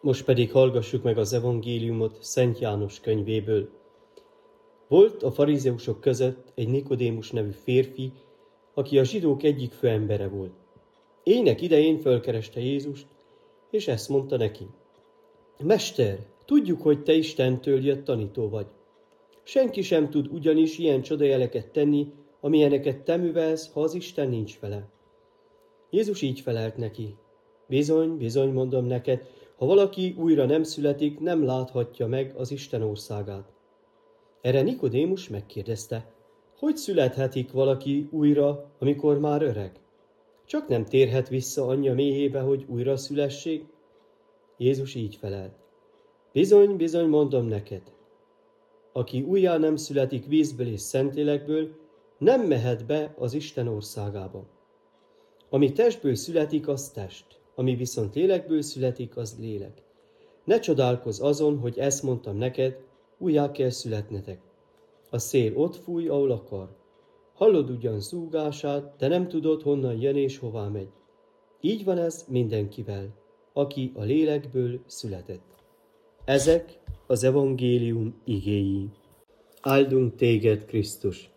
Most pedig hallgassuk meg az evangéliumot Szent János könyvéből. Volt a farizeusok között egy Nikodémus nevű férfi, aki a zsidók egyik főembere volt. Éjnek idején fölkereste Jézust, és ezt mondta neki: Mester, tudjuk, hogy te Istentől jött tanító vagy. Senki sem tud ugyanis ilyen csodajeleket tenni, amilyeneket te művelsz, ha az Isten nincs vele. Jézus így felelt neki: Bizony, bizony mondom neked, ha valaki újra nem születik, nem láthatja meg az Isten országát. Erre Nikodémus megkérdezte: Hogy születhetik valaki újra, amikor már öreg? Csak nem térhet vissza anyja méhébe, hogy újra szülessék? Jézus így felelt: Bizony, bizony mondom neked, aki újjá nem születik vízből és Szentlélekből, nem mehet be az Isten országába. Ami testből születik, az test, ami viszont lélekből születik, az lélek. Ne csodálkozz azon, hogy ezt mondtam neked, újjá kell születnetek. A szél ott fúj, ahol akar. Hallod ugyan zúgását, de nem tudod, honnan jön és hová megy. Így van ez mindenkivel, aki a lélekből született. Ezek az evangélium igéi. Áldunk téged, Krisztus!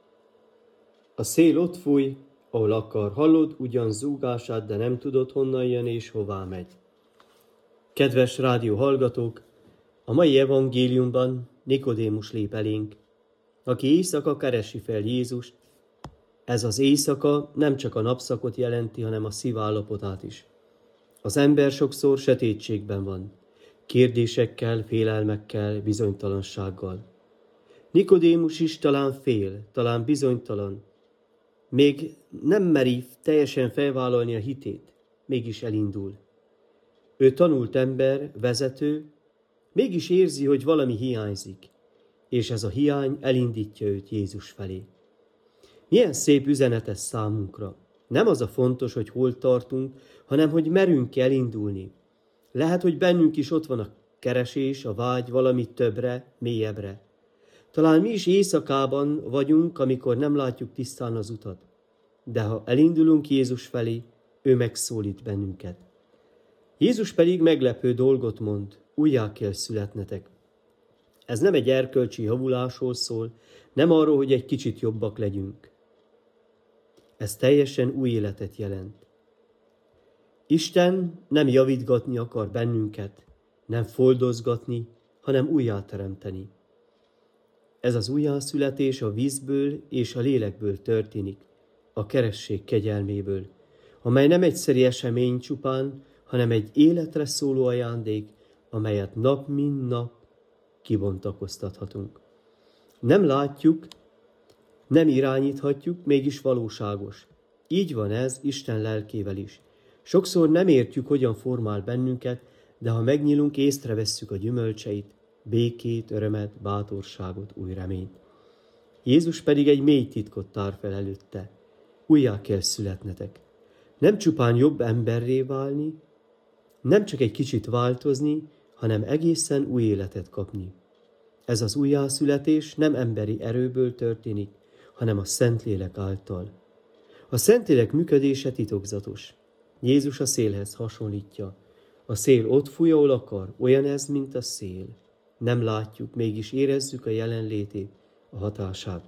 A szél ott fúj, ahol akar. Hallod ugyan zúgását, de nem tudod, honnan jön és hová megy. Kedves rádió hallgatók, a mai evangéliumban Nikodémus lép elénk, aki éjszaka keresi fel Jézust. Ez az éjszaka nem csak a napszakot jelenti, hanem a szívállapotát is. Az ember sokszor sötétségben van, kérdésekkel, félelmekkel, bizonytalansággal. Nikodémus is talán fél, talán bizonytalan, még nem meri teljesen felvállalni a hitét, mégis elindul. Ő tanult ember, vezető, mégis érzi, hogy valami hiányzik, és ez a hiány elindítja őt Jézus felé. Milyen szép üzenet ez számunkra. Nem az a fontos, hogy hol tartunk, hanem hogy merünk elindulni. Lehet, hogy bennünk is ott van a keresés, a vágy valami többre, mélyebbre. Talán mi is éjszakában vagyunk, amikor nem látjuk tisztán az utat. De ha elindulunk Jézus felé, ő megszólít bennünket. Jézus pedig meglepő dolgot mond: újjá kell születnetek. Ez nem egy erkölcsi javulásról szól, nem arról, hogy egy kicsit jobbak legyünk. Ez teljesen új életet jelent. Isten nem javítgatni akar bennünket, nem foldozgatni, hanem újjáteremteni. Ez az újjászületés a vízből és a lélekből történik, a keresség kegyelméből, amely nem egyszeri esemény csupán, hanem egy életre szóló ajándék, amelyet nap mint nap kibontakoztathatunk. Nem látjuk, nem irányíthatjuk, mégis valóságos. Így van ez Isten lelkével is. Sokszor nem értjük, hogyan formál bennünket, de ha megnyílunk, észrevesszük a gyümölcseit, békét, örömet, bátorságot, új reményt. Jézus pedig egy mély titkot tár fel előtte. Újjá kell születnetek. Nem csupán jobb emberré válni, nem csak egy kicsit változni, hanem egészen új életet kapni. Ez az újjászületés nem emberi erőből történik, hanem a Szentlélek által. A Szentlélek működése titokzatos. Jézus a szélhez hasonlítja. A szél ott fúj, ahol akar, olyan ez, mint a szél. Nem látjuk, mégis érezzük a jelenlétét, a hatását.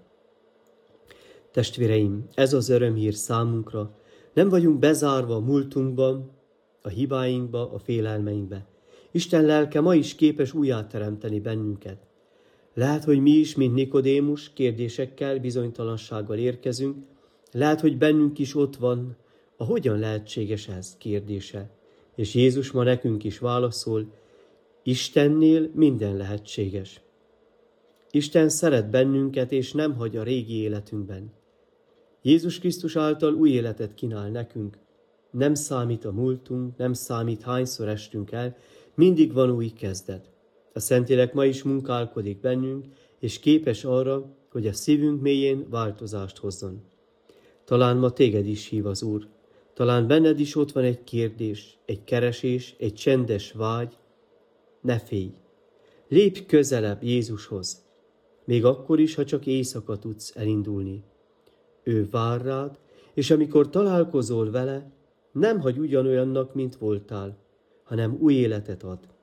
Testvéreim, ez az örömhír számunkra. Nem vagyunk bezárva a múltunkban, a hibáinkba, a félelmeinkbe. Isten lelke ma is képes újjáteremteni bennünket. Lehet, hogy mi is, mint Nikodémus, kérdésekkel, bizonytalansággal érkezünk. Lehet, hogy bennünk is ott van a hogyan lehetséges ez kérdése. És Jézus ma nekünk is válaszol: Istennél minden lehetséges. Isten szeret bennünket, és nem hagy a régi életünkben. Jézus Krisztus által új életet kínál nekünk. Nem számít a múltunk, nem számít hányszor estünk el, mindig van új kezdet. A Szentlélek ma is munkálkodik bennünk, és képes arra, hogy a szívünk mélyén változást hozzon. Talán ma téged is hív az Úr. Talán benned is ott van egy kérdés, egy keresés, egy csendes vágy. Ne félj! Lépj közelebb Jézushoz, még akkor is, ha csak éjszaka tudsz elindulni. Ő vár rád, és amikor találkozol vele, nem hagy ugyanolyannak, mint voltál, hanem új életet ad.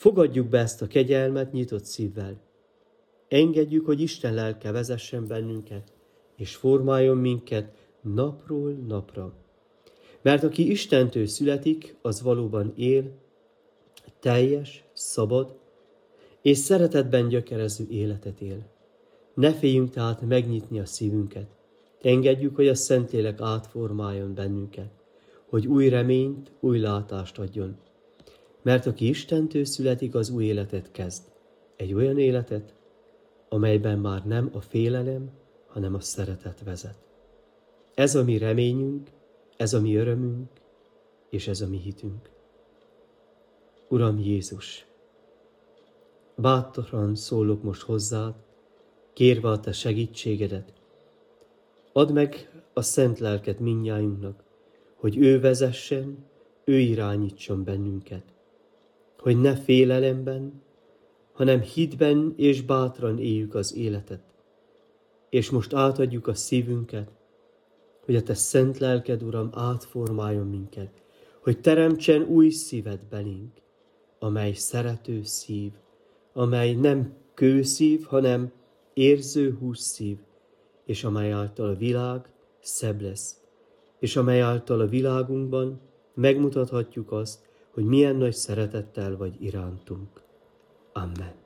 Fogadjuk be ezt a kegyelmet nyitott szívvel. Engedjük, hogy Isten lelke vezessen bennünket, és formáljon minket napról napra. Mert aki Istentől születik, az valóban él, teljes, szabad, és szeretetben gyökerező életet él. Ne féljünk tehát megnyitni a szívünket. Engedjük, hogy a Szentlélek átformáljon bennünket, hogy új reményt, új látást adjon. Mert aki Istentől születik, az új életet kezd. Egy olyan életet, amelyben már nem a félelem, hanem a szeretet vezet. Ez a mi reményünk, ez a mi örömünk, és ez a mi hitünk. Uram Jézus, bátran szólok most hozzád, kérve a te segítségedet. Add meg a szent lelket mindnyájunknak, hogy ő vezessen, ő irányítson bennünket. Hogy ne félelemben, hanem hitben és bátran éljük az életet. És most átadjuk a szívünket, hogy a te szent lelked, Uram, átformáljon minket, hogy teremtsen új szívet belénk, amely szerető szív, amely nem kőszív, hanem érző hússzív, és amely által a világ szebb lesz, és amely által a világunkban megmutathatjuk azt, hogy milyen nagy szeretettel vagy irántunk. Amen.